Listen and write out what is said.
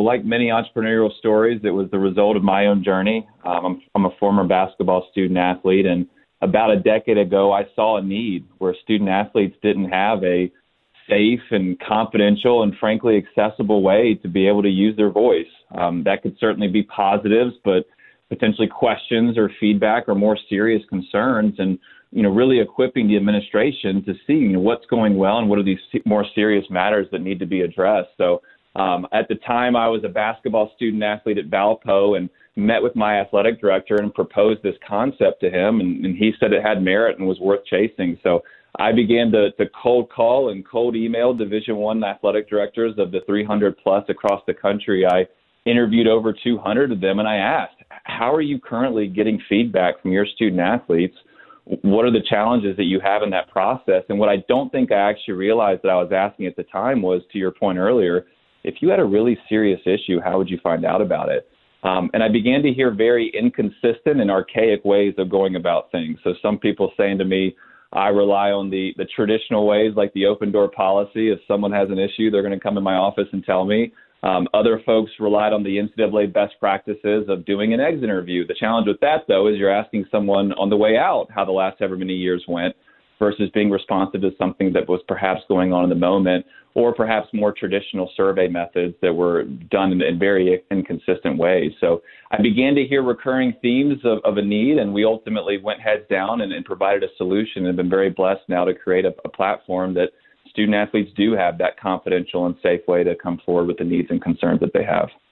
like many entrepreneurial stories, it was the result of my own journey. I'm a former basketball student athlete, and about a decade ago, I saw a need where student athletes didn't have a safe and confidential and frankly accessible way to be able to use their voice. That could certainly be positives, but potentially questions or feedback or more serious concerns, and really equipping the administration to see what's going well and what are these more serious matters that need to be addressed. So at the time, I was a basketball student athlete at Valpo and met with my athletic director and proposed this concept to him, and he said it had merit and was worth chasing. So I began to cold call and cold email Division I athletic directors of the 300 plus across the country. I interviewed over 200 of them, and I asked, how are you currently getting feedback from your student athletes? What are the challenges that you have in that process? And what I don't think I actually realized that I was asking at the time was, to your point earlier, if you had a really serious issue, how would you find out about it? And I began to hear very inconsistent and archaic ways of going about things. So some people saying to me, I rely on the traditional ways, like the open door policy. If someone has an issue, they're going to come in my office and tell me. Other folks relied on the NCAA best practices of doing an exit interview. The challenge with that, though, is you're asking someone on the way out how the last ever many years went versus being responsive to something that was perhaps going on in the moment, or perhaps more traditional survey methods that were done in very inconsistent ways. So I began to hear recurring themes of a need, and we ultimately went heads down and provided a solution, and have been very blessed now to create a platform that student athletes do have that confidential and safe way to come forward with the needs and concerns that they have.